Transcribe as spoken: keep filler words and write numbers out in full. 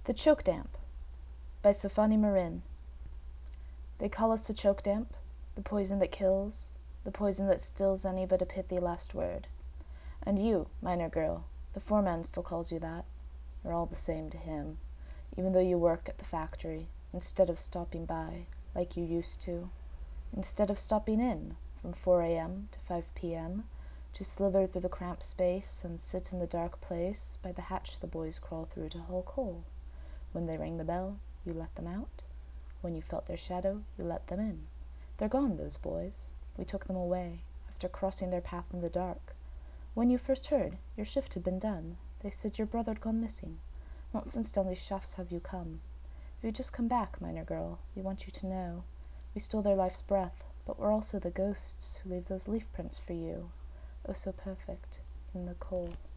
The Choke Damp by Sofoni Marin. They call us the choke damp, the poison that kills, the poison that stills any but a pithy last word. And you, miner girl, the foreman still calls you that. You're all the same to him, even though you work at the factory, instead of stopping by, like you used to, instead of stopping in from four a m to five p m, to slither through the cramped space and sit in the dark place by the hatch the boys crawl through to haul coal. When they rang the bell, you let them out. When you felt their shadow, you let them in. They're gone, those boys. We took them away, after crossing their path in the dark. When you first heard, your shift had been done. They said your brother'd gone missing. Not since down these shafts have you come. If you just come back, miner girl, we want you to know. We stole their life's breath, but we're also the ghosts who leave those leaf prints for you. Oh, so perfect, in the coal.